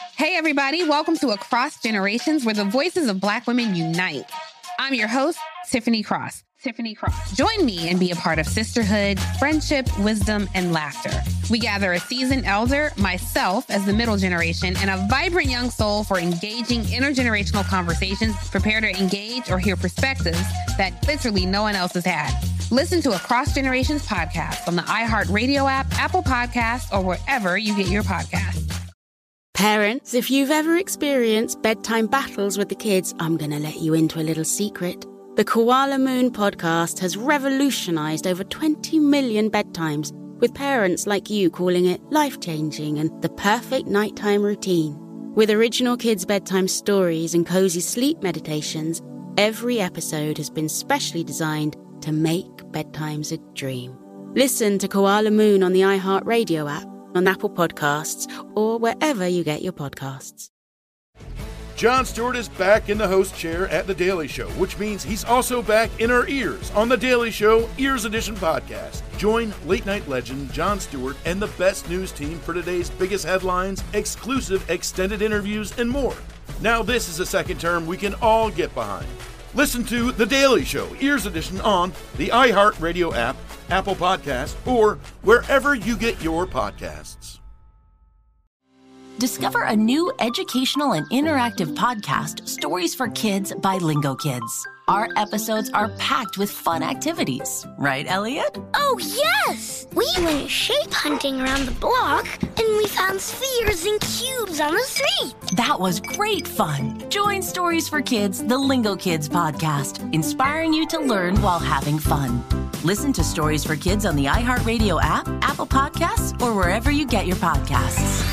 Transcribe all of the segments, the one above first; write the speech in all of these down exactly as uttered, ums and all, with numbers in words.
Hey, everybody. Welcome to Across Generations, where the voices of Black women unite. I'm your host, Tiffany Cross. Tiffany Cross. Join me and be a part of sisterhood, friendship, wisdom, and laughter. We gather a seasoned elder, myself as the middle generation, and a vibrant young soul for engaging intergenerational conversations. Prepare to engage or hear perspectives that literally no one else has had. Listen to Across Generations podcast on the iHeartRadio app, Apple Podcasts, or wherever you get your podcasts. Parents, if you've ever experienced bedtime battles with the kids, I'm going to let you into a little secret. The Koala Moon podcast has revolutionized over twenty million bedtimes, with parents like you calling it life-changing and the perfect nighttime routine. With original kids' bedtime stories and cozy sleep meditations, every episode has been specially designed to make bedtimes a dream. Listen to Koala Moon on the iHeartRadio app, on Apple Podcasts, or wherever you get your podcasts. Jon Stewart is back in the host chair at The Daily Show, which means he's also back in our ears on The Daily Show Ears Edition podcast. Join late-night legend Jon Stewart and the best news team for today's biggest headlines, exclusive extended interviews, and more. Now this is a second term we can all get behind. Listen to The Daily Show Ears Edition on the iHeartRadio app, Apple Podcasts, or wherever you get your podcasts. Discover a new educational and interactive podcast, Stories for Kids by Lingo Kids. Our episodes are packed with fun activities. Right, Elliot? Oh, yes! We went shape hunting around the block, and we found spheres and cubes on the street. That was great fun. Join Stories for Kids, the Lingo Kids podcast, inspiring you to learn while having fun. Listen to Stories for Kids on the iHeartRadio app, Apple Podcasts, or wherever you get your podcasts.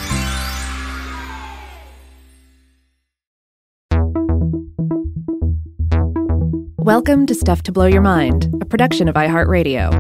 Welcome to Stuff to Blow Your Mind, a production of iHeartRadio.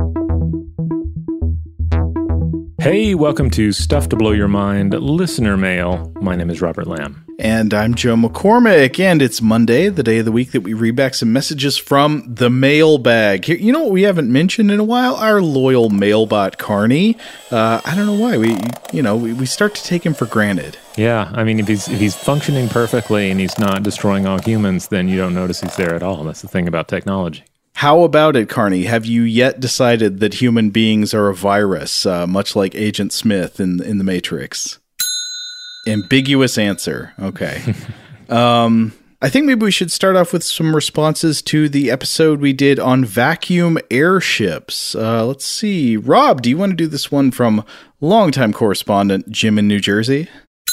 Hey, welcome to Stuff to Blow Your Mind, listener mail. My name is Robert Lamb. And I'm Joe McCormick, and it's Monday, the day of the week that we read back some messages from the mailbag. Here, you know what we haven't mentioned in a while? Our loyal mailbot, Carney. Uh, I don't know why. We, you know, we, we start to take him for granted. Yeah, I mean, if he's if he's functioning perfectly and he's not destroying all humans, then you don't notice he's there at all. That's the thing about technology. How about it, Carney? Have you yet decided that human beings are a virus, uh, much like Agent Smith in in The Matrix? Ambiguous answer. Okay. um, I think maybe we should start off with some responses to the episode we did on vacuum airships. Uh, let's see. Rob, do you want to do this one from longtime correspondent Jim in New Jersey?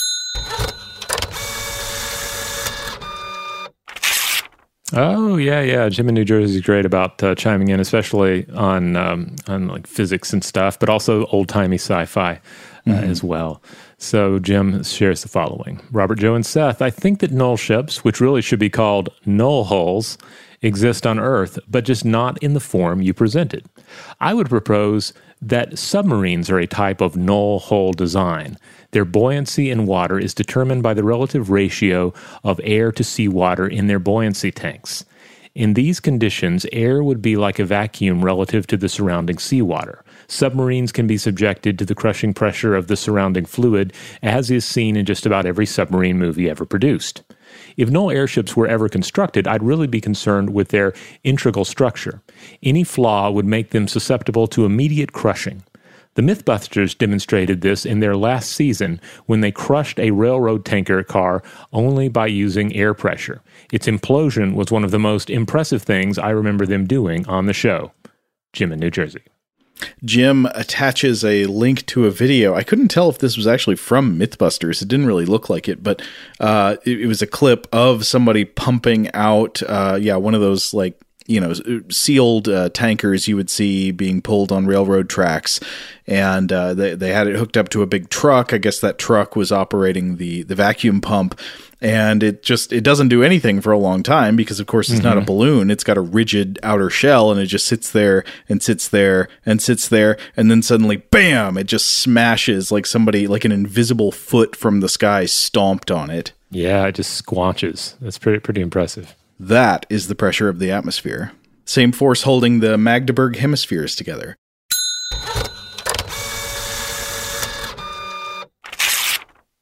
Oh, yeah, yeah. Jim in New Jersey is great about uh, chiming in, especially on um, on like physics and stuff, but also old-timey sci-fi uh, mm-hmm. as well. So Jim shares the following. Robert, Joe, and Seth, I think that null ships, which really should be called null hulls, exist on Earth, but just not in the form you presented. I would propose that submarines are a type of null hull design. Their buoyancy in water is determined by the relative ratio of air to seawater in their buoyancy tanks. In these conditions, air would be like a vacuum relative to the surrounding seawater. Submarines can be subjected to the crushing pressure of the surrounding fluid, as is seen in just about every submarine movie ever produced. If null airships were ever constructed, I'd really be concerned with their integral structure. Any flaw would make them susceptible to immediate crushing. The Mythbusters demonstrated this in their last season when they crushed a railroad tanker car only by using air pressure. Its implosion was one of the most impressive things I remember them doing on the show. Jim in New Jersey. Jim attaches a link to a video. I couldn't tell if this was actually from Mythbusters. It didn't really look like it, but uh, it, it was a clip of somebody pumping out, uh, yeah, one of those like, you know, sealed uh, tankers you would see being pulled on railroad tracks. And uh, they, they had it hooked up to a big truck. I guess that truck was operating the, the vacuum pump. And it just, it doesn't do anything for a long time because, of course, it's mm-hmm. not a balloon. It's got a rigid outer shell, and it just sits there and sits there and sits there. And then suddenly, bam, it just smashes like somebody, like an invisible foot from the sky stomped on it. Yeah, it just squanches. That's pretty pretty impressive. That is the pressure of the atmosphere. Same force holding the Magdeburg hemispheres together.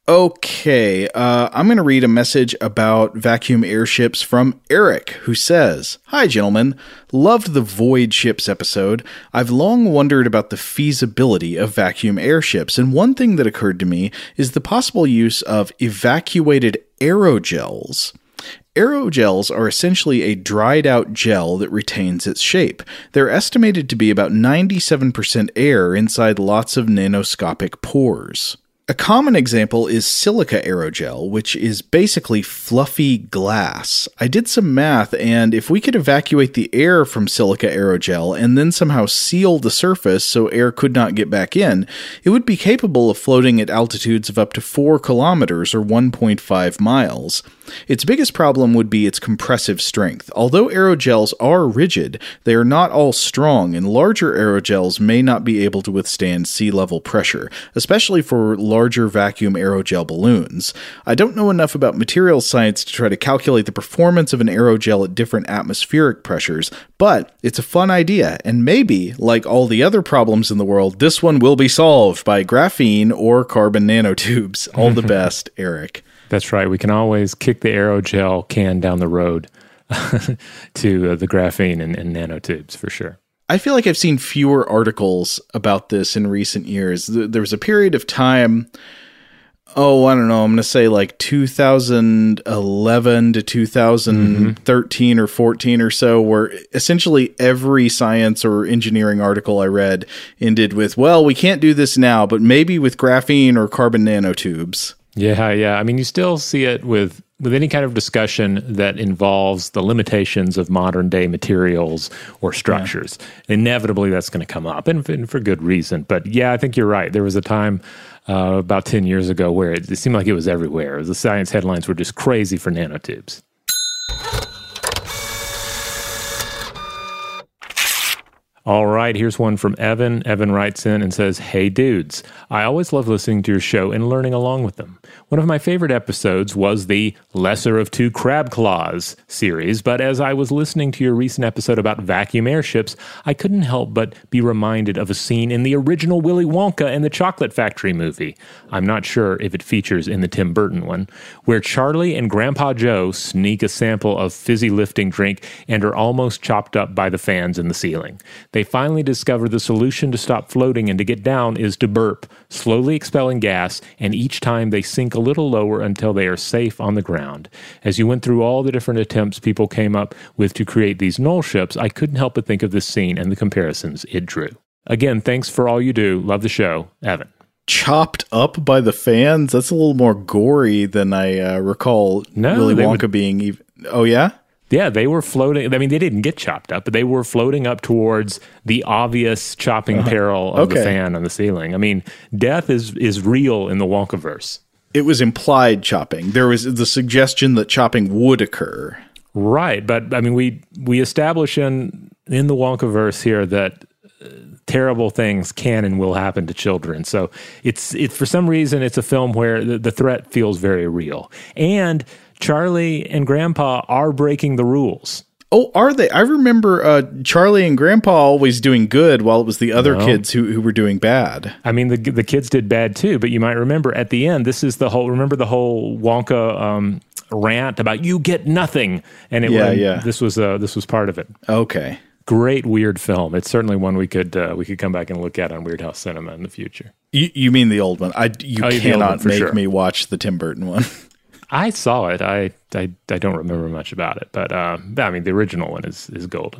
Okay, uh, I'm going to read a message about vacuum airships from Eric, who says, "Hi, gentlemen. Loved the Void Ships episode. I've long wondered about the feasibility of vacuum airships, and one thing that occurred to me is the possible use of evacuated aerogels. Aerogels are essentially a dried-out gel that retains its shape. They're estimated to be about ninety-seven percent air inside lots of nanoscopic pores. A common example is silica aerogel, which is basically fluffy glass. I did some math, and if we could evacuate the air from silica aerogel and then somehow seal the surface so air could not get back in, it would be capable of floating at altitudes of up to four kilometers or one point five miles. Its biggest problem would be its compressive strength. Although aerogels are rigid, they are not all strong, and larger aerogels may not be able to withstand sea level pressure, especially for larger vacuum aerogel balloons. I don't know enough about materials science to try to calculate the performance of an aerogel at different atmospheric pressures, but it's a fun idea, and maybe, like all the other problems in the world, this one will be solved by graphene or carbon nanotubes. All the best, Eric." That's right. We can always kick the aerogel can down the road to uh, the graphene and, and nanotubes for sure. I feel like I've seen fewer articles about this in recent years. There was a period of time, oh, I don't know, I'm going to say like two thousand eleven to two thousand thirteen mm-hmm. or fourteen or so, where essentially every science or engineering article I read ended with, well, we can't do this now, but maybe with graphene or carbon nanotubes. Yeah, yeah. I mean, you still see it with, with any kind of discussion that involves the limitations of modern day materials or structures. Yeah. Inevitably, that's going to come up, and, and for good reason. But yeah, I think you're right. There was a time uh, about ten years ago where it, it seemed like it was everywhere. The science headlines were just crazy for nanotubes. All right, here's one from Evan. Evan writes in and says, "Hey dudes, I always love listening to your show and learning along with them. One of my favorite episodes was the Lesser of Two Crab Claws series, but as I was listening to your recent episode about vacuum airships, I couldn't help but be reminded of a scene in the original Willy Wonka and the Chocolate Factory movie. I'm not sure if it features in the Tim Burton one, where Charlie and Grandpa Joe sneak a sample of fizzy lifting drink and are almost chopped up by the fans in the ceiling. They finally discover the solution to stop floating and to get down is to burp, slowly expelling gas, and each time they sink a little lower until they are safe on the ground. As you went through all the different attempts people came up with to create these null ships, I couldn't help but think of this scene and the comparisons it drew. Again, thanks for all you do. Love the show. Evan." Chopped up by the fans? That's a little more gory than I uh, recall no, Willy Wonka would- being even... Oh, yeah? Yeah, they were floating. I mean, they didn't get chopped up, but they were floating up towards the obvious chopping uh-huh. peril of okay. the fan on the ceiling. I mean, death is is real in the Wonkaverse. It was implied chopping. There was the suggestion that chopping would occur. Right, but I mean, we we establish in in the Wonkaverse here that uh, terrible things can and will happen to children. So it's it for some reason it's a film where the, the threat feels very real, and Charlie and Grandpa are breaking the rules. Oh, are they? I remember uh, Charlie and Grandpa always doing good while it was the other no. kids who, who were doing bad. I mean, the the kids did bad too, but you might remember at the end, this is the whole, remember the whole Wonka um, rant about you get nothing. And it yeah, was, yeah. this was uh, this was part of it. Okay. Great weird film. It's certainly one we could uh, we could come back and look at on Weird House Cinema in the future. You, you mean the old one? I, you oh, cannot make sure. me watch the Tim Burton one. I saw it. I, I I don't remember much about it, but uh, I mean the original one is is golden.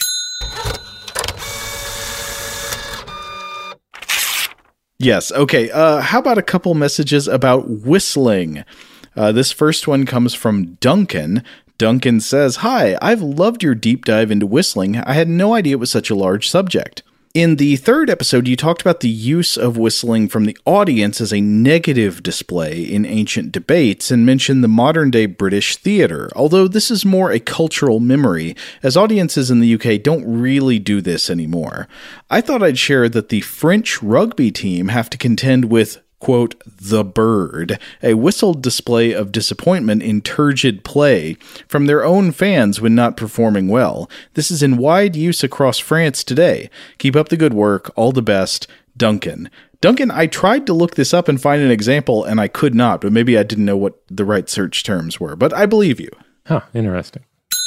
Yes. Okay. Uh, how about a couple messages about whistling? Uh, this first one comes from Duncan. Duncan says, "Hi, I've loved your deep dive into whistling. I had no idea it was such a large subject. In the third episode, you talked about the use of whistling from the audience as a negative display in ancient debates and mentioned the modern-day British theatre, although this is more a cultural memory, as audiences in the U K don't really do this anymore. I thought I'd share that the French rugby team have to contend with, quote, the bird, a whistled display of disappointment in turgid play from their own fans when not performing well. This is in wide use across France today. Keep up the good work. All the best, Duncan." Duncan, I tried to look this up and find an example, and I could not, but maybe I didn't know what the right search terms were. But I believe you. Huh, interesting.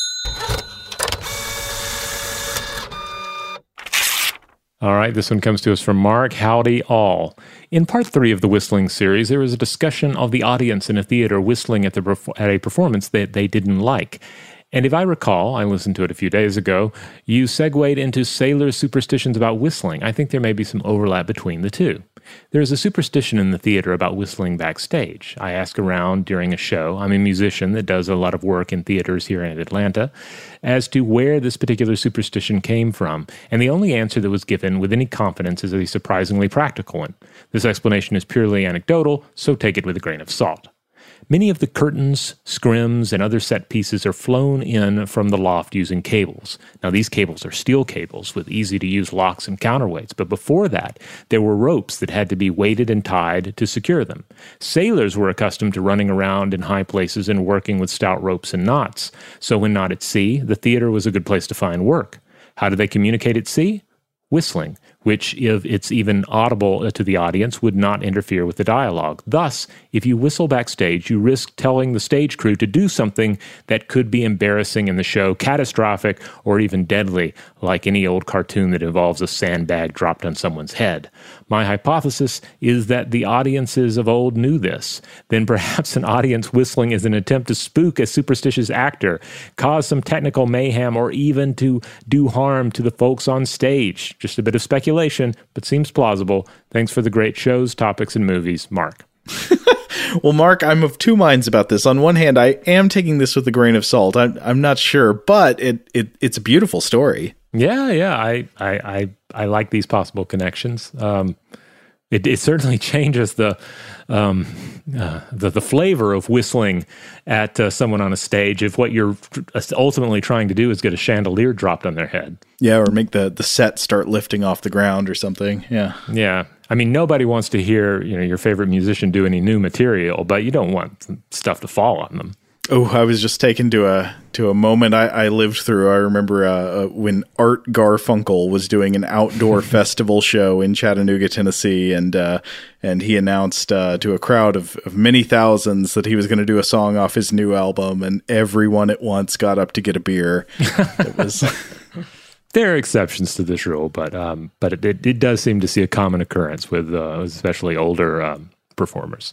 All right, this one comes to us from Mark. Howdy all. In part three of the whistling series, there was a discussion of the audience in a theater whistling at, the at a performance that they didn't like. And if I recall, I listened to it a few days ago, you segued into sailors' superstitions about whistling. I think there may be some overlap between the two. There is a superstition in the theater about whistling backstage. I ask around during a show. I'm a musician that does a lot of work in theaters here in Atlanta as to where this particular superstition came from. And the only answer that was given with any confidence is a surprisingly practical one. This explanation is purely anecdotal, so take it with a grain of salt. Many of the curtains, scrims, and other set pieces are flown in from the loft using cables. Now, these cables are steel cables with easy-to-use locks and counterweights, but before that, there were ropes that had to be weighted and tied to secure them. Sailors were accustomed to running around in high places and working with stout ropes and knots. So when not at sea, the theater was a good place to find work. How do they communicate at sea? Whistling, which, if it's even audible to the audience, would not interfere with the dialogue. Thus, if you whistle backstage, you risk telling the stage crew to do something that could be embarrassing in the show, catastrophic, or even deadly, like any old cartoon that involves a sandbag dropped on someone's head. My hypothesis is that the audiences of old knew this. Then perhaps an audience whistling is an attempt to spook a superstitious actor, cause some technical mayhem, or even to do harm to the folks on stage. Just a bit of speculation, but seems plausible. Thanks for the great shows, topics, and movies, Mark. Well, Mark, I'm of two minds about this. On one hand, I am taking this with a grain of salt. I'm, I'm not sure, but it, it it's a beautiful story. Yeah, yeah, I I I, I like these possible connections. Um, it, it certainly changes the um, uh, the the flavor of whistling at uh, someone on a stage if what you're ultimately trying to do is get a chandelier dropped on their head. Yeah, or make the the set start lifting off the ground or something. Yeah, yeah. I mean, nobody wants to hear, you know, your favorite musician do any new material, but you don't want stuff to fall on them. Oh, I was just taken to a to a moment I, I lived through. I remember uh, uh, when Art Garfunkel was doing an outdoor festival show in Chattanooga, Tennessee, and uh, and he announced uh, to a crowd of, of many thousands that he was going to do a song off his new album, and everyone at once got up to get a beer. It was. There are exceptions to this rule, but um, but it, it, it does seem to see a common occurrence with uh, especially older um, performers.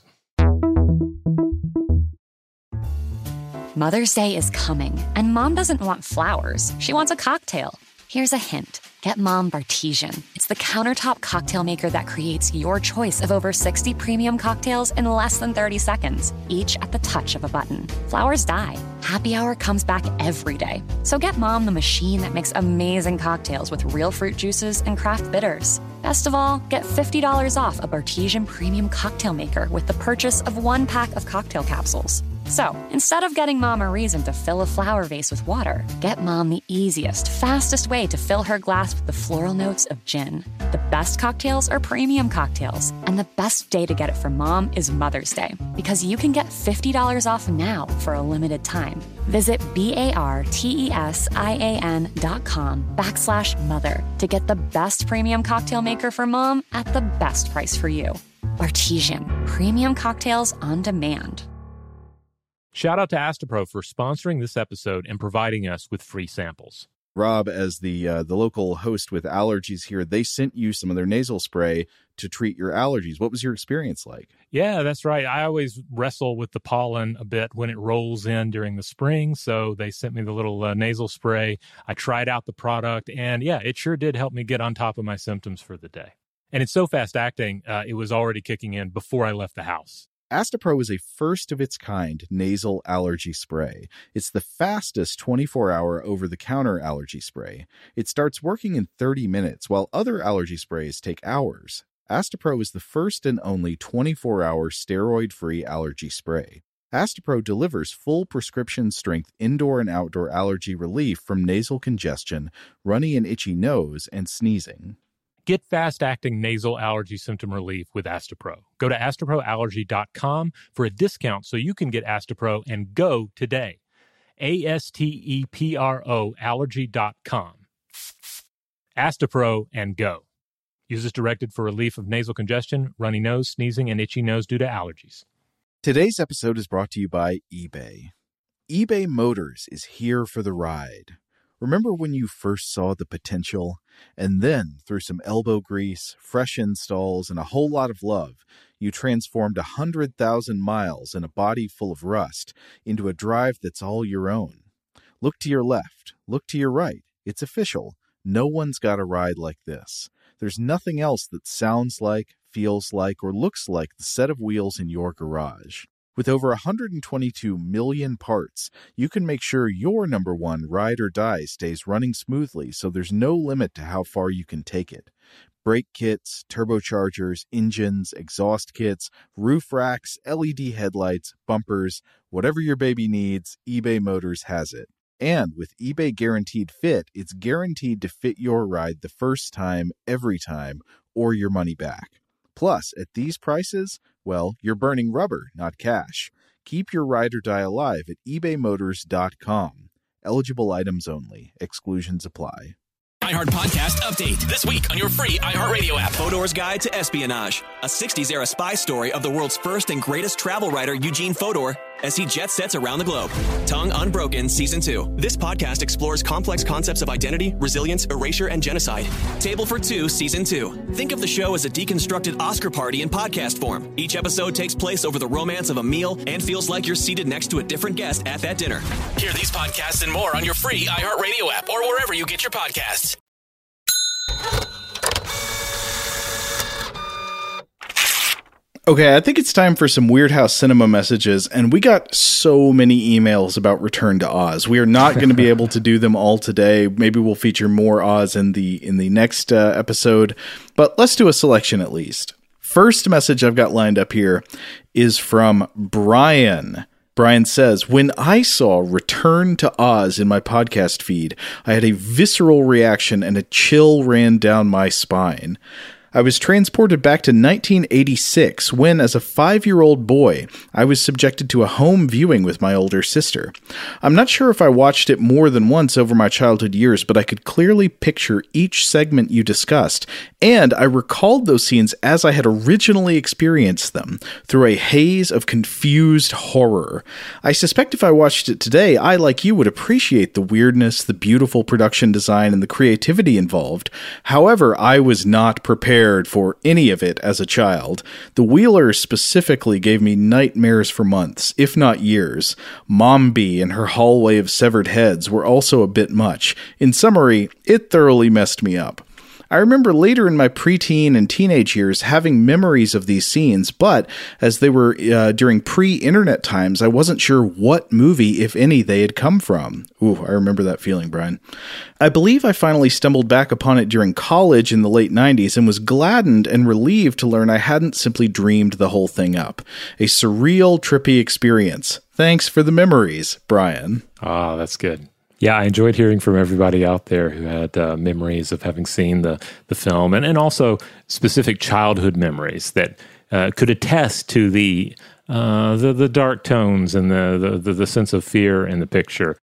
Mother's Day is coming, and Mom doesn't want flowers. She wants a cocktail. Here's a hint. Get Mom Bartesian. It's the countertop cocktail maker that creates your choice of over sixty premium cocktails in less than thirty seconds, each at the touch of a button. Flowers die. Happy Hour comes back every day. So get Mom the machine that makes amazing cocktails with real fruit juices and craft bitters. Best of all, get fifty dollars off a Bartesian premium cocktail maker with the purchase of one pack of cocktail capsules. So, instead of getting Mom a reason to fill a flower vase with water, get Mom the easiest, fastest way to fill her glass with the floral notes of gin. The best cocktails are premium cocktails, and the best day to get it for Mom is Mother's Day, because you can get fifty dollars off now for a limited time. Visit B-A-R-T-E-S-I-A-N dot com backslash mother to get the best premium cocktail maker for Mom at the best price for you. Bartesian, premium cocktails on demand. Shout out to Astapro for sponsoring this episode and providing us with free samples. Rob, as the uh, the local host with allergies here, they sent you some of their nasal spray to treat your allergies. What was your experience like? Yeah, that's right. I always wrestle with the pollen a bit when it rolls in during the spring, so they sent me the little uh, nasal spray. I tried out the product, and yeah, it sure did help me get on top of my symptoms for the day. And it's so fast-acting, uh, it was already kicking in before I left the house. Astapro is a first-of-its-kind nasal allergy spray. It's the fastest twenty-four hour over-the-counter allergy spray. It starts working in thirty minutes, while other allergy sprays take hours. Astapro is the first and only twenty-four hour steroid-free allergy spray. Astapro delivers full prescription-strength indoor and outdoor allergy relief from nasal congestion, runny and itchy nose, and sneezing. Get fast-acting nasal allergy symptom relief with Astapro. Go to astapro allergy dot com for a discount so you can get Astapro and go today. A S T E P R O allergy dot com. Astapro and go. Use as directed for relief of nasal congestion, runny nose, sneezing, and itchy nose due to allergies. Today's episode is brought to you by eBay. eBay Motors is here for the ride. Remember when you first saw the potential? And then, through some elbow grease, fresh installs, and a whole lot of love, you transformed one hundred thousand miles and a body full of rust into a drive that's all your own. Look to your left. Look to your right. It's official. No one's got a ride like this. There's nothing else that sounds like, feels like, or looks like the set of wheels in your garage. With over one hundred twenty-two million parts, you can make sure your number one ride or die stays running smoothly, so there's no limit to how far you can take it. Brake kits, turbochargers, engines, exhaust kits, roof racks, L E D headlights, bumpers, whatever your baby needs, eBay Motors has it. And with eBay Guaranteed Fit, it's guaranteed to fit your ride the first time, every time, or your money back. Plus, at these prices, well, you're burning rubber, not cash. Keep your ride or die alive at ebay motors dot com. Eligible items only. Exclusions apply. iHeart Podcast Update. This week on your free iHeartRadio app. Fodor's Guide to Espionage. A sixties-era spy story of the world's first and greatest travel writer, Eugene Fodor, as he jet sets around the globe. Tongue Unbroken Season two. This podcast explores complex concepts of identity, resilience, erasure, and genocide. Table for Two Season two. Think of the show as a deconstructed Oscar party in podcast form. Each episode takes place over the romance of a meal and feels like you're seated next to a different guest at that dinner. Hear these podcasts and more on your free iHeartRadio app or wherever you get your podcasts. Okay, I think it's time for some Weird House Cinema messages, and we got so many emails about Return to Oz. We are not going to be able to do them all today. Maybe we'll feature more Oz in the in the next uh, episode, but let's do a selection at least. First message I've got lined up here is from Brian. Brian says, when I saw Return to Oz in my podcast feed, I had a visceral reaction and a chill ran down my spine. I was transported back to nineteen eighty-six when, as a five-year-old boy, I was subjected to a home viewing with my older sister. I'm not sure if I watched it more than once over my childhood years, but I could clearly picture each segment you discussed, and I recalled those scenes as I had originally experienced them, through a haze of confused horror. I suspect if I watched it today, I, like you, would appreciate the weirdness, the beautiful production design, and the creativity involved. However, I was not prepared for any of it as a child. The Wheelers specifically gave me nightmares for months, if not years. Mombi and her hallway of severed heads were also a bit much. In summary, it thoroughly messed me up. I remember later in my preteen and teenage years having memories of these scenes, but as they were uh, during pre-internet times, I wasn't sure what movie, if any, they had come from. Ooh, I remember that feeling, Brian. I believe I finally stumbled back upon it during college in the late nineties and was gladdened and relieved to learn I hadn't simply dreamed the whole thing up. A surreal, trippy experience. Thanks for the memories, Brian. Ah, that's good. Yeah, I enjoyed hearing from everybody out there who had uh, memories of having seen the, the film and, and also specific childhood memories that uh, could attest to the, uh, the the dark tones and the, the, the sense of fear in the picture.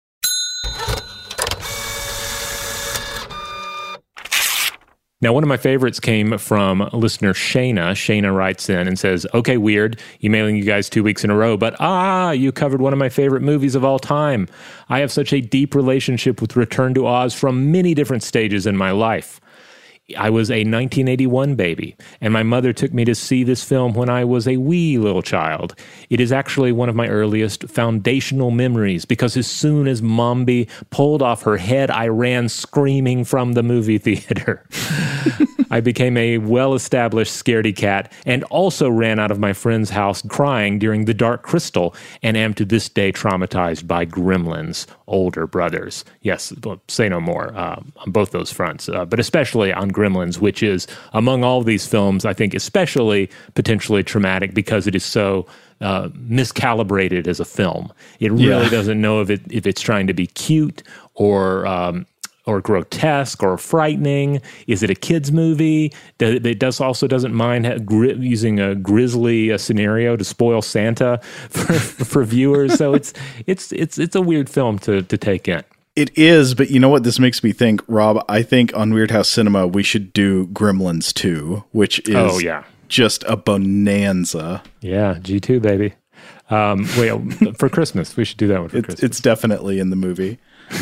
Now, one of my favorites came from listener Shayna. Shayna writes in and says, okay, weird, emailing you guys two weeks in a row, but ah, you covered one of my favorite movies of all time. I have such a deep relationship with Return to Oz from many different stages in my life. I was a nineteen eighty-one baby, and my mother took me to see this film when I was a wee little child. It is actually one of my earliest foundational memories, because as soon as Mombi pulled off her head, I ran screaming from the movie theater. I became a well-established scaredy cat and also ran out of my friend's house crying during The Dark Crystal and am to this day traumatized by Gremlins' older brothers. Yes, say no more uh, on both those fronts, uh, but especially on Gremlins, which is, among all these films, I think especially potentially traumatic because it is so uh, miscalibrated as a film. It really yeah. doesn't know if it if it's trying to be cute or um, or grotesque or frightening. Is it a kid's movie? It does also doesn't mind using a grisly uh, scenario to spoil Santa for, for viewers. So it's it's it's it's a weird film to to take in. It is, but you know what this makes me think, Rob? I think on Weird House Cinema we should do Gremlins two, which is oh, yeah. just a bonanza. Yeah, G two, baby. Um, wait, for Christmas. We should do that one for it's, Christmas. It's definitely in the movie.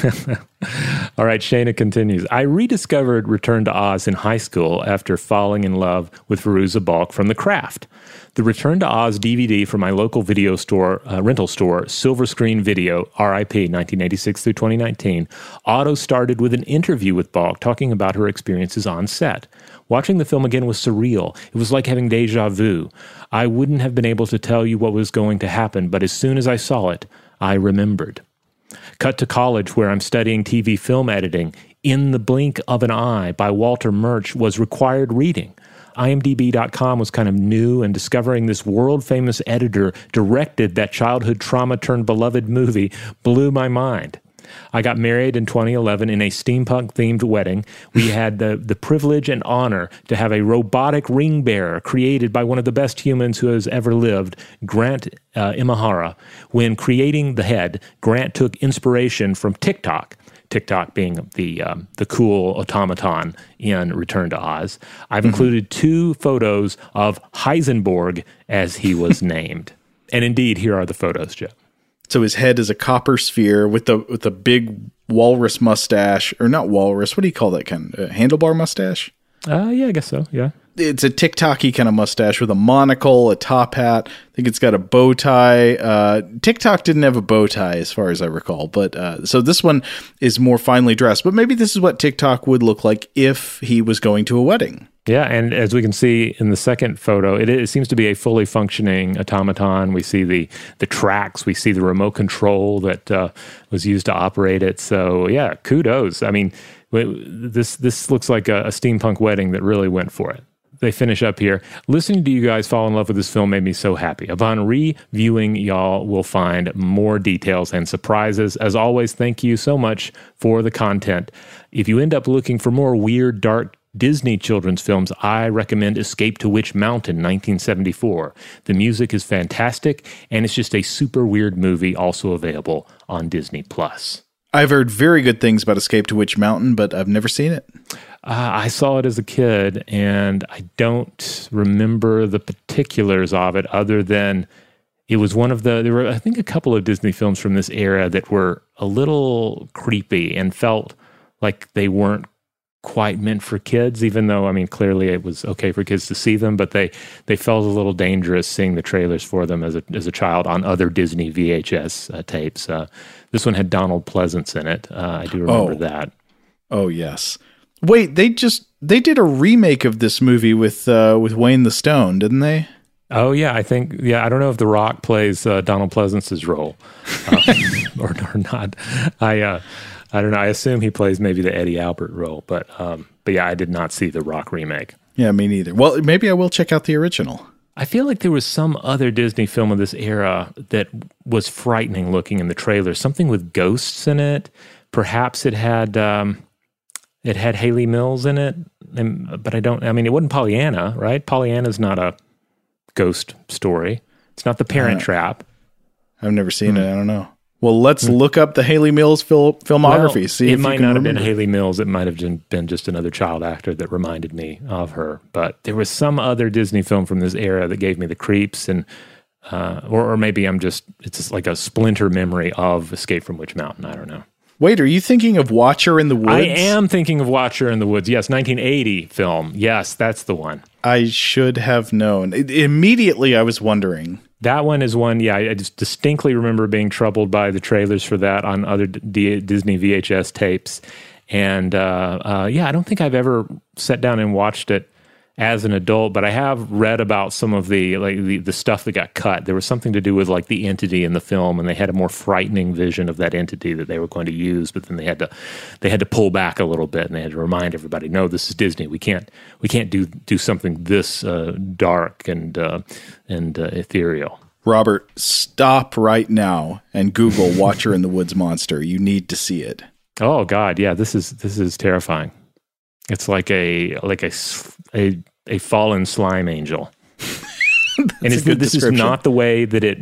All right, Shayna continues. I rediscovered Return to Oz in high school after falling in love with Veruza Balk from The Craft. The Return to Oz D V D from my local video store, uh, rental store, Silver Screen Video, R I P, nineteen eighty-six through twenty nineteen, auto started with an interview with Balk talking about her experiences on set. Watching the film again was surreal. It was like having deja vu. I wouldn't have been able to tell you what was going to happen, but as soon as I saw it, I remembered. Cut to college, where I'm studying T V film editing. In the Blink of an Eye by Walter Murch was required reading. I M D B dot com was kind of new, and discovering this world-famous editor directed that childhood trauma-turned-beloved movie blew my mind. I got married in twenty eleven in a steampunk-themed wedding. We had the, the privilege and honor to have a robotic ring bearer created by one of the best humans who has ever lived, Grant uh, Imahara. When creating the head, Grant took inspiration from TikTok. TikTok being the um, the cool automaton in Return to Oz. I've mm-hmm. included two photos of Heisenberg as he was named. And indeed, here are the photos, Jeff. So his head is a copper sphere with the with a big walrus mustache, or not walrus. What do you call that kind of uh, handlebar mustache? Uh, yeah, I guess so. Yeah. It's a TikTok-y kind of mustache with a monocle, a top hat. I think it's got a bow tie. Uh, TikTok didn't have a bow tie as far as I recall. But uh, so this one is more finely dressed. But maybe this is what TikTok would look like if he was going to a wedding. Yeah, and as we can see in the second photo, it, it seems to be a fully functioning automaton. We see the the tracks, we see the remote control that uh, was used to operate it. So yeah, kudos. I mean, this this looks like a, a steampunk wedding that really went for it. They finish up here. Listening to you guys fall in love with this film made me so happy. Upon reviewing, y'all will find more details and surprises. As always, thank you so much for the content. If you end up looking for more weird, dark Disney children's films, I recommend Escape to Witch Mountain, nineteen seventy-four. The music is fantastic, and it's just a super weird movie, also available on Disney Plus. I've heard very good things about Escape to Witch Mountain, but I've never seen it. Uh, I saw it as a kid, and I don't remember the particulars of it other than it was one of the, there were, I think, a couple of Disney films from this era that were a little creepy and felt like they weren't quite meant for kids, even though, I mean, clearly it was okay for kids to see them, but they, they felt a little dangerous seeing the trailers for them as a as a child on other Disney V H S uh, tapes. Uh, this one had Donald Pleasance in it. Uh, I do remember oh. that. Oh, yes. Wait, they just, they did a remake of this movie with uh, with Wayne the Stone, didn't they? Oh, yeah, I think, yeah, I don't know if The Rock plays uh, Donald Pleasance's role uh, or, or not. I, uh, I don't know. I assume he plays maybe the Eddie Albert role, but um, but yeah, I did not see the Rock remake. Yeah, me neither. Well, maybe I will check out the original. I feel like there was some other Disney film of this era that was frightening looking in the trailer. Something with ghosts in it. Perhaps it had um, it had Haley Mills in it, and, but I don't. I mean, it wasn't Pollyanna, right? Pollyanna's not a ghost story. It's not The Parent uh, Trap. I've never seen hmm. it. I don't know. Well, let's look up the Haley Mills fil- filmography. Well, see, it if might you can not have remember. been Haley Mills. It might have been just another child actor that reminded me of her. But there was some other Disney film from this era that gave me the creeps, and uh, or, or maybe I'm just it's just like a splinter memory of Escape from Witch Mountain. I don't know. Wait, are you thinking of Watcher in the Woods? I am thinking of Watcher in the Woods. Yes, nineteen eighty film. Yes, that's the one. I should have known. It, immediately, I was wondering. That one is one, yeah, I just distinctly remember being troubled by the trailers for that on other D- Disney V H S tapes. And uh, uh, yeah, I don't think I've ever sat down and watched it as an adult, but I have read about some of the like the, the stuff that got cut. There was something to do with like the entity in the film, and they had a more frightening vision of that entity that they were going to use, but then they had to they had to pull back a little bit, and they had to remind everybody, no, this is Disney. We can't we can't do do something this uh, dark and uh, and uh, ethereal. Robert, stop right now and Google Watcher in the Woods monster. You need to see it. Oh God, yeah, this is this is terrifying. It's like a like a a, a fallen slime angel, and it's, this is not the way that it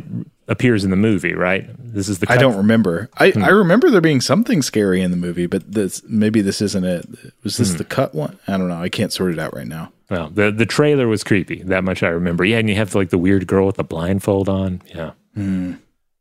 appears in the movie, right? This is the. I cut- don't remember. I, hmm. I remember there being something scary in the movie, but this maybe this isn't it. Was this hmm. the cut one? I don't know. I can't sort it out right now. Well, the the trailer was creepy. That much I remember. Yeah, and you have like the weird girl with the blindfold on. Yeah. Hmm.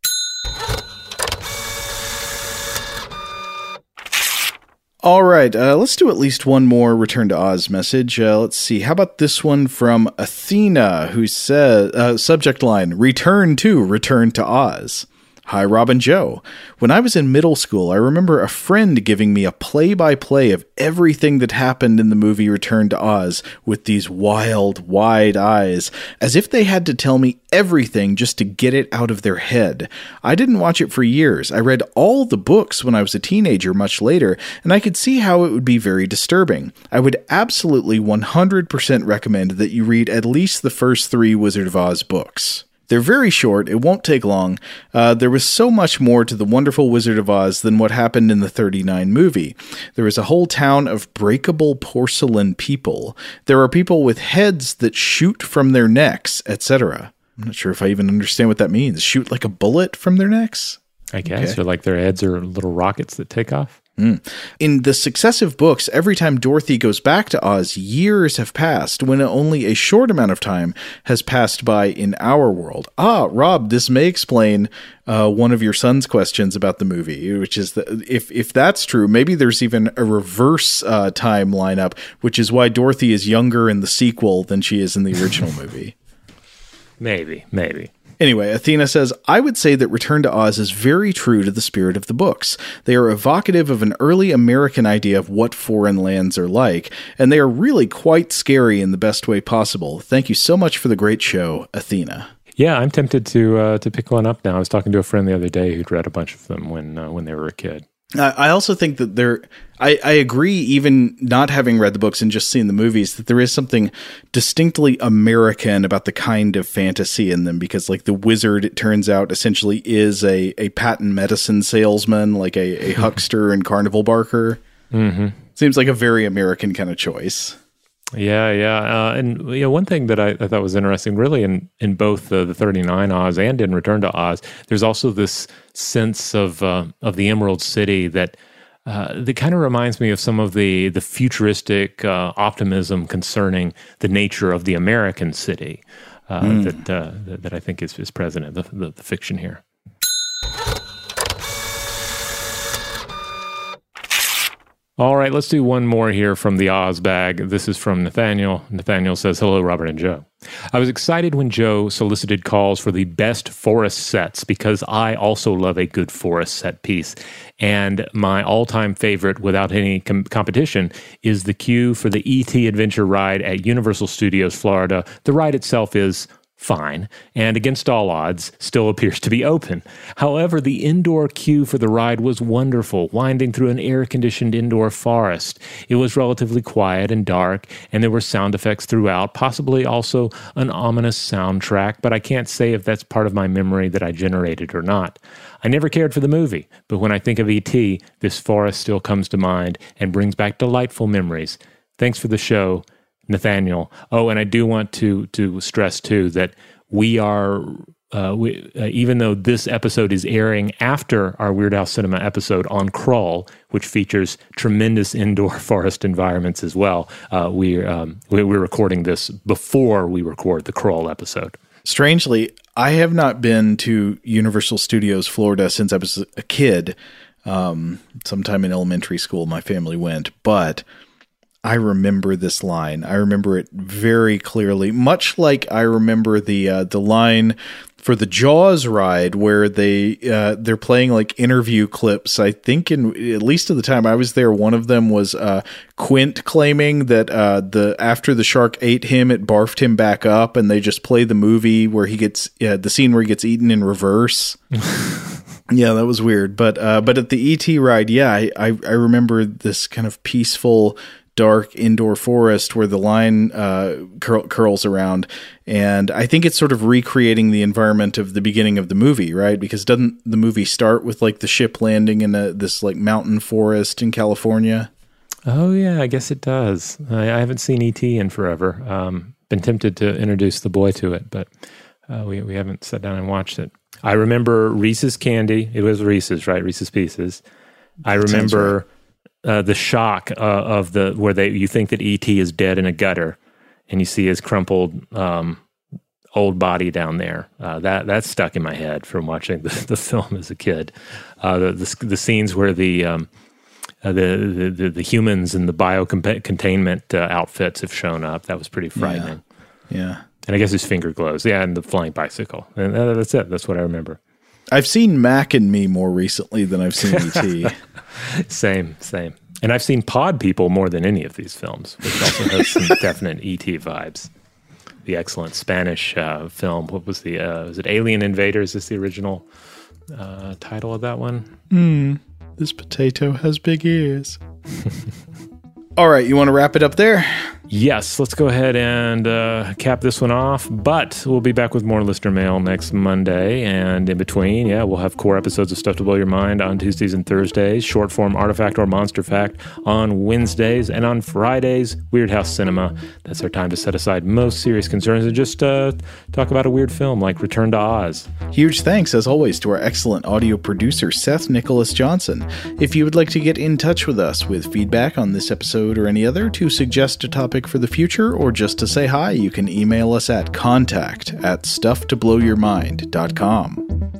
All right, uh, let's do at least one more Return to Oz message. Uh, let's see. How about this one from Athena, who says, uh, subject line, Return to Return to Oz. Hi, Rob and Joe. When I was in middle school, I remember a friend giving me a play-by-play of everything that happened in the movie Return to Oz with these wild, wide eyes, as if they had to tell me everything just to get it out of their head. I didn't watch it for years. I read all the books when I was a teenager much later, and I could see how it would be very disturbing. I would absolutely one hundred percent recommend that you read at least the first three Wizard of Oz books. They're very short, it won't take long. Uh, there was so much more to the wonderful Wizard of Oz than what happened in the thirty-nine movie. There is a whole town of breakable porcelain people. There are people with heads that shoot from their necks, et cetera. I'm not sure if I even understand what that means. Shoot like a bullet from their necks? I guess, Okay. or like their heads are little rockets that take off. Mm. In the successive books, every time Dorothy goes back to Oz, years have passed, when only a short amount of time has passed by in our world. Ah, Rob, this may explain uh, one of your son's questions about the movie, which is that if if that's true, maybe there's even a reverse uh, time lineup, which is why Dorothy is younger in the sequel than she is in the original movie. Maybe, maybe. Anyway, Athena says, I would say that Return to Oz is very true to the spirit of the books. They are evocative of an early American idea of what foreign lands are like, and they are really quite scary in the best way possible. Thank you so much for the great show, Athena. Yeah, I'm tempted to uh, to pick one up now. I was talking to a friend the other day who'd read a bunch of them when uh, when they were a kid. I also think that there, I, I agree, even not having read the books and just seen the movies, that there is something distinctly American about the kind of fantasy in them, because like the wizard, it turns out, essentially is a, a patent medicine salesman, like a, a huckster and carnival barker. Mm-hmm. Seems like a very American kind of choice. Yeah, yeah. Uh, and you know, one thing that I, I thought was interesting, really, in, in both the, the thirty-nine Oz and in Return to Oz, there's also this sense of uh, of the Emerald City that uh, that kind of reminds me of some of the the futuristic uh, optimism concerning the nature of the American city uh, mm. that, uh, that that I think is is present in the, the, the fiction here. All right, let's do one more here from the Oz bag. This is from Nathaniel. Nathaniel says, hello, Robert and Joe. I was excited when Joe solicited calls for the best forest sets because I also love a good forest set piece. And my all-time favorite, without any com- competition, is the queue for the E T Adventure ride at Universal Studios, Florida. The ride itself is fine, and against all odds, still appears to be open. However, the indoor queue for the ride was wonderful, winding through an air-conditioned indoor forest. It was relatively quiet and dark, and there were sound effects throughout, possibly also an ominous soundtrack, but I can't say if that's part of my memory that I generated or not. I never cared for the movie, but when I think of E T, this forest still comes to mind and brings back delightful memories. Thanks for the show, Nathaniel. Oh, and I do want to to stress too that we are, uh, we, uh, even though this episode is airing after our Weird Al Cinema episode on Krull, which features tremendous indoor forest environments as well, uh, we, um, we we're recording this before we record the Krull episode. Strangely, I have not been to Universal Studios Florida since I was a kid. Um, sometime in elementary school, my family went, but I remember this line. I remember it very clearly, much like I remember the uh, the line for the Jaws ride where they uh, they're playing like interview clips. I think in at least at the time I was there, one of them was uh, Quint claiming that uh, the after the shark ate him, it barfed him back up, and they just play the movie where he gets uh, the scene where he gets eaten in reverse. Yeah, that was weird. But uh, but at the E T ride, yeah, I, I I remember this kind of peaceful, dark indoor forest where the line uh, curl, curls around. And I think it's sort of recreating the environment of the beginning of the movie, right? Because doesn't the movie start with like the ship landing in a, this like mountain forest in California? Oh, yeah, I guess it does. I, I haven't seen E T in forever. Um, been tempted to introduce the boy to it, but uh, we, we haven't sat down and watched it. I remember Reese's Candy. It was Reese's, right? Reese's Pieces. I That sounds remember uh, the shock uh, of the where they you think that E T is dead in a gutter, and you see his crumpled um, old body down there. Uh, that that stuck in my head from watching the, the film as a kid. Uh, the, the the scenes where the um, uh, the, the the humans and the biocontainment uh, outfits have shown up. That was pretty frightening. Yeah. yeah. And I guess his finger glows. Yeah, and the flying bicycle. And uh, that's it. That's what I remember. I've seen Mac and Me more recently than I've seen E T Same, same. And I've seen Pod People more than any of these films, which also has some definite E T vibes. The excellent Spanish uh, film. What was the, uh, was it Alien Invaders? Is this the original uh, title of that one? Hmm. This potato has big ears. All right, you want to wrap it up there? Yes, let's go ahead and uh, cap this one off. But we'll be back with more listener mail next Monday. And in between, yeah, we'll have core episodes of Stuff to Blow Your Mind on Tuesdays and Thursdays, short form Artifact or Monster Fact on Wednesdays, and on Fridays, Weird House Cinema. That's our time to set aside most serious concerns and just uh, talk about a weird film like Return to Oz. Huge thanks, as always, to our excellent audio producer, Seth Nicholas Johnson. If you would like to get in touch with us with feedback on this episode or any other, to suggest a topic for the future, or just to say hi, you can email us at contact at stuff to blow your mind dot com.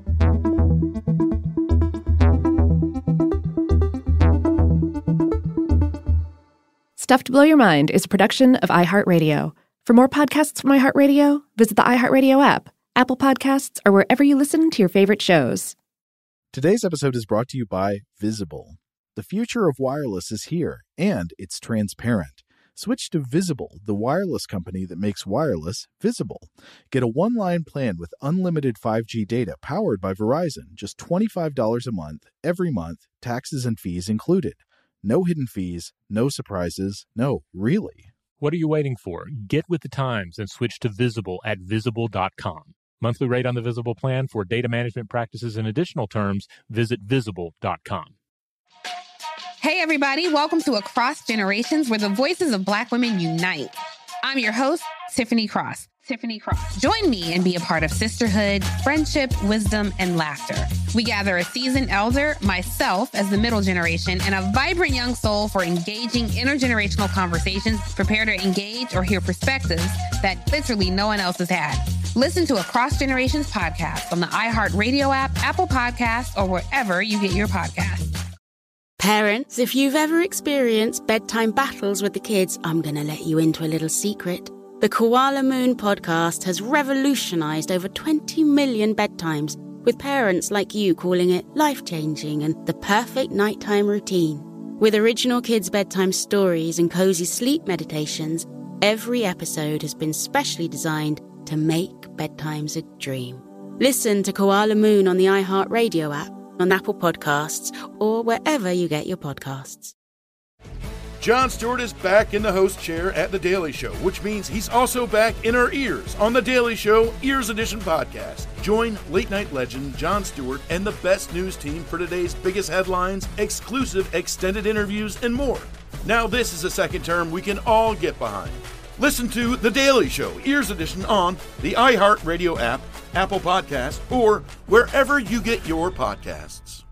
Stuff to Blow Your Mind is a production of iHeartRadio. For more podcasts from iHeartRadio, visit the iHeartRadio app, Apple Podcasts, or wherever you listen to your favorite shows. Today's episode is brought to you by Visible. The future of wireless is here, and it's transparent. Switch to Visible, the wireless company that makes wireless visible. Get a one-line plan with unlimited five G data powered by Verizon, just twenty-five dollars a month, every month, taxes and fees included. No hidden fees, no surprises, no, really. What are you waiting for? Get with the times and switch to Visible at visible dot com. Monthly rate on the Visible plan. For data management practices and additional terms, visit visible dot com. Hey, everybody. Welcome to Across Generations, where the voices of Black women unite. I'm your host, Tiffany Cross. Tiffany Cross. Join me and be a part of sisterhood, friendship, wisdom, and laughter. We gather a seasoned elder, myself as the middle generation, and a vibrant young soul for engaging intergenerational conversations. Prepare to engage or hear perspectives that literally no one else has had. Listen to Across Generations podcast on the iHeartRadio app, Apple Podcasts, or wherever you get your podcasts. Parents, if you've ever experienced bedtime battles with the kids, I'm going to let you into a little secret. The Koala Moon podcast has revolutionized over twenty million bedtimes, with parents like you calling it life-changing and the perfect nighttime routine. With original kids' bedtime stories and cozy sleep meditations, every episode has been specially designed to make bedtimes a dream. Listen to Koala Moon on the iHeartRadio app, on Apple Podcasts, or wherever you get your podcasts. Jon Stewart is back in the host chair at The Daily Show, which means he's also back in our ears on The Daily Show Ears Edition podcast. Join late-night legend Jon Stewart and the best news team for today's biggest headlines, exclusive extended interviews, and more. Now this is a second term we can all get behind. Listen to The Daily Show Ears Edition on the iHeartRadio app, Apple Podcasts, or wherever you get your podcasts.